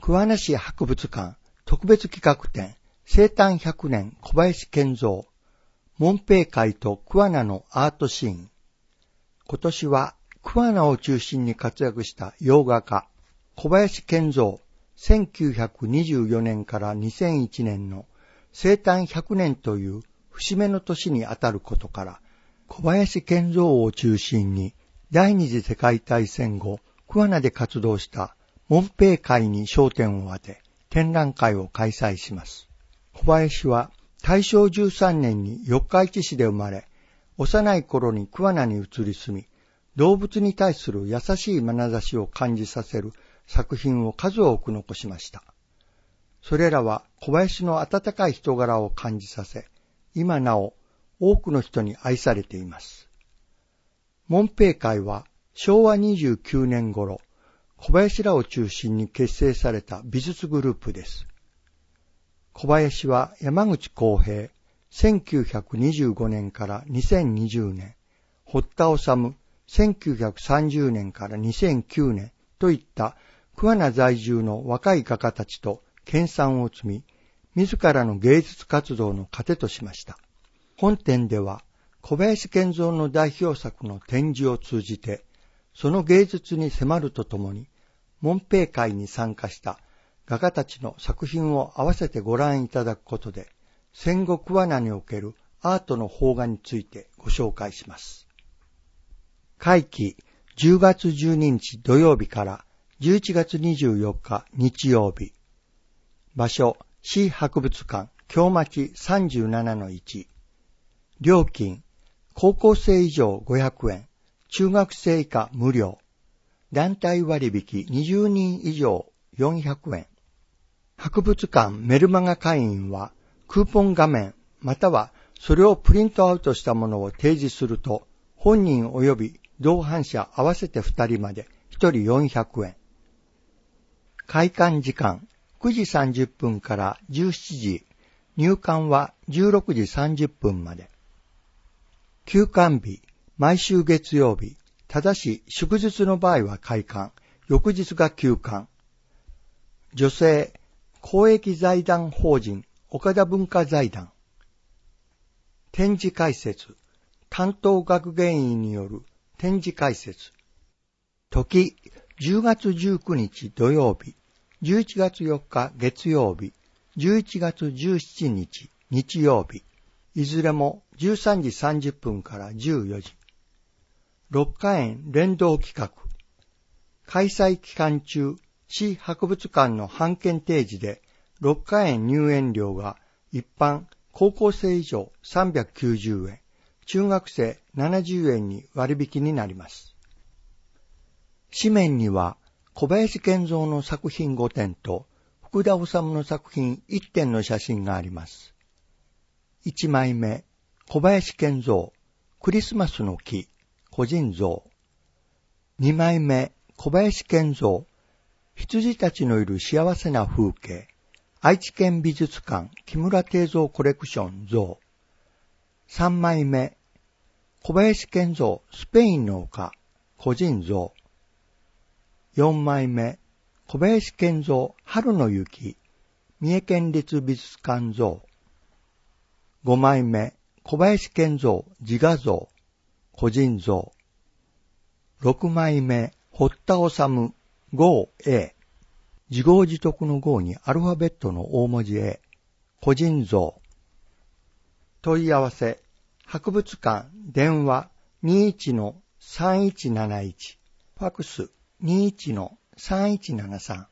桑名市博物館特別企画展生誕100年小林賢三門平会と桑名のアートシーン。今年は桑名を中心に活躍した洋画家小林賢三1924年から2001年の生誕100年という節目の年にあたることから小林賢三を中心に第二次世界大戦後桑名で活動した門平会に焦点を当て展覧会を開催します。小林は大正13年に四日市市で生まれ、幼い頃に桑名に移り住み、動物に対する優しい眼差しを感じさせる作品を数多く残しました。それらは小林の温かい人柄を感じさせ、今なお多くの人に愛されています。門平会は昭和29年頃、小林らを中心に結成された美術グループです。小林は山口浩平1925年から2020年、堀田治1930年から2009年といった桑名在住の若い画家たちと研鑽を積み、自らの芸術活動の糧としました。本展では小林賢三の代表作の展示を通じて、その芸術に迫るとともに、門平会に参加した画家たちの作品を合わせてご覧いただくことで、戦後桑名におけるアートの邦画についてご紹介します。会期10月12日土曜日から11月24日日曜日。場所、市博物館、京町 37-1。料金、高校生以上500円、中学生以下無料。団体割引20人以上400円。博物館メルマガ会員はクーポン画面またはそれをプリントアウトしたものを提示すると本人及び同伴者合わせて2人まで1人400円。開館時間9時30分から17時、入館は16時30分まで。休館日、毎週月曜日、ただし祝日の場合は開館、翌日が休館。女性、公益財団法人岡田文化財団。展示解説、担当学芸員による展示解説。時、10月19日土曜日、11月4日月曜日、11月17日日曜日、いずれも13時30分から14時。六花園連動企画。開催期間中、市博物館の半券提示で、六花園入園料が一般高校生以上390円、中学生70円に割引になります。紙面には小林賢三の作品5点と福田治の作品1点の写真があります。1枚目、小林賢三、クリスマスの木、個人像。2枚目、小林賢三、羊たちのいる幸せな風景。愛知県美術館木村定蔵コレクション像。3枚目、小林賢三スペインの丘個人像。4枚目、小林賢三春の雪三重県立美術館像。5枚目、小林賢三自画像個人像。6枚目、堀田治号 A。自業自得の号にアルファベットの大文字 A。個人像。問い合わせ。博物館。電話。21-3171。ファクス。21-3173。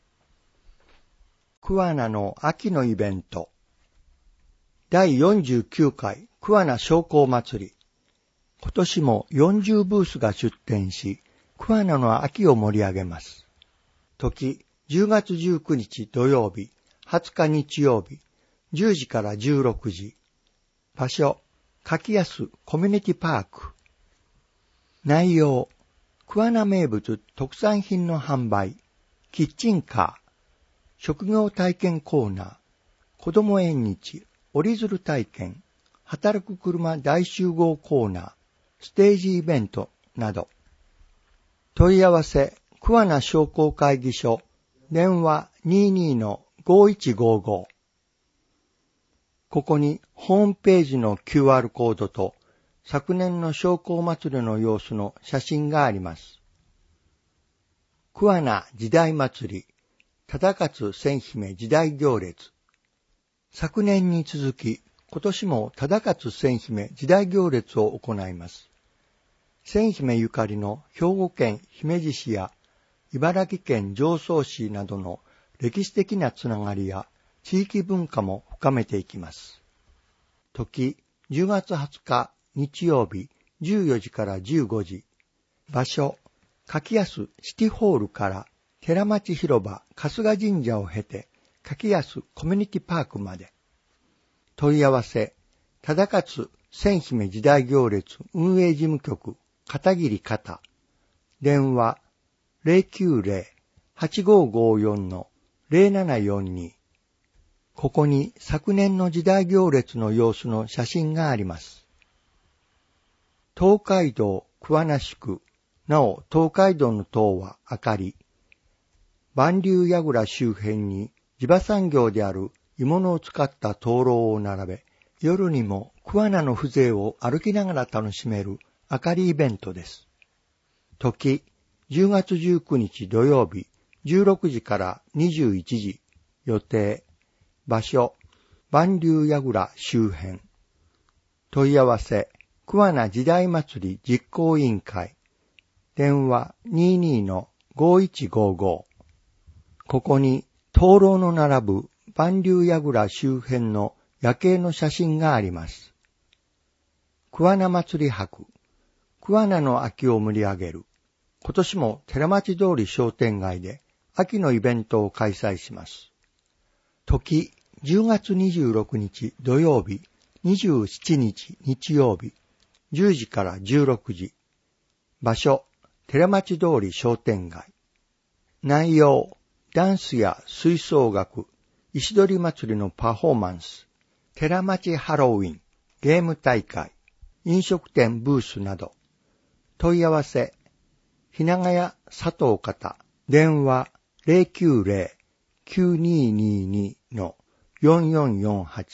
桑名の秋のイベント。第49回桑名商工祭り。今年も40ブースが出展し、桑名の秋を盛り上げます。時、10月19日土曜日、20日日曜日、10時から16時。場所、柿安コミュニティパーク。内容、桑名名物特産品の販売、キッチンカー、職業体験コーナー、子ども縁日、折り鶴体験、働く車大集合コーナー、ステージイベントなど。問い合わせ、桑名商工会議所電話 22-5155。ここにホームページの QR コードと昨年の商工祭りの様子の写真があります。桑名時代祭り、忠勝千姫時代行列。昨年に続き、今年も忠勝千姫時代行列を行います。千姫ゆかりの兵庫県姫路市や茨城県常総市などの歴史的なつながりや地域文化も深めていきます。時、10月20日日曜日14時から15時。場所、柿安シティホールから寺町広場春日神社を経て柿安コミュニティパークまで。問い合わせ、忠勝千姫時代行列運営事務局片桐方。電話090-8554-0742。ここに昨年の時代行列の様子の写真があります。東海道桑名宿、なお東海道の東は明かり。万流櫓周辺に地場産業である鋳物を使った灯籠を並べ、夜にも桑名の風情を歩きながら楽しめる明かりイベントです。時、10月19日土曜日16時から21時。予定。場所、万流櫓周辺。問い合わせ、桑名時代祭り実行委員会。電話 22-5155。ここに灯籠の並ぶ万流櫓周辺の夜景の写真があります。桑名祭り博。桑名の秋を盛り上げる。今年も寺町通り商店街で秋のイベントを開催します。時、10月26日土曜日、27日日曜日、10時から16時。場所、寺町通り商店街。内容、ダンスや吹奏楽、石鳥祭りのパフォーマンス、寺町ハロウィン、ゲーム大会、飲食店ブースなど。問い合わせ、ひながや佐藤方、電話 090-9222-4448。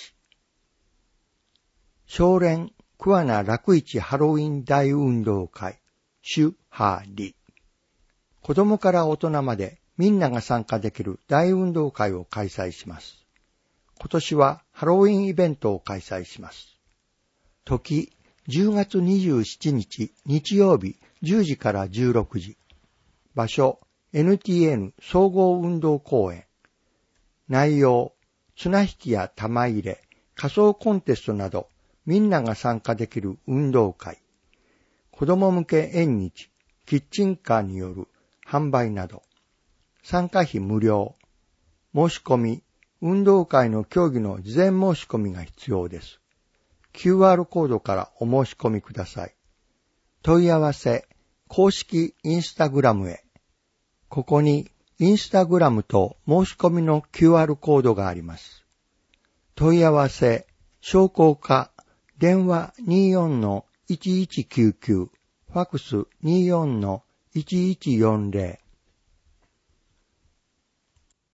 少連桑名楽市ハロウィン大運動会、主ハリ。子供から大人までみんなが参加できる大運動会を開催します。今年はハロウィンイベントを開催します。時、10月27日日曜日10時から16時。場所、NTN 総合運動公園。内容、綱引きや玉入れ、仮装コンテストなど、みんなが参加できる運動会。子供向け縁日、キッチンカーによる販売など。参加費無料。申し込み、運動会の競技の事前申し込みが必要です。QR コードからお申し込みください。問い合わせ、公式インスタグラムへ。ここにインスタグラムと申し込みの QR コードがあります。問い合わせ、商工課、電話 24-1199、ファクス 24-1140。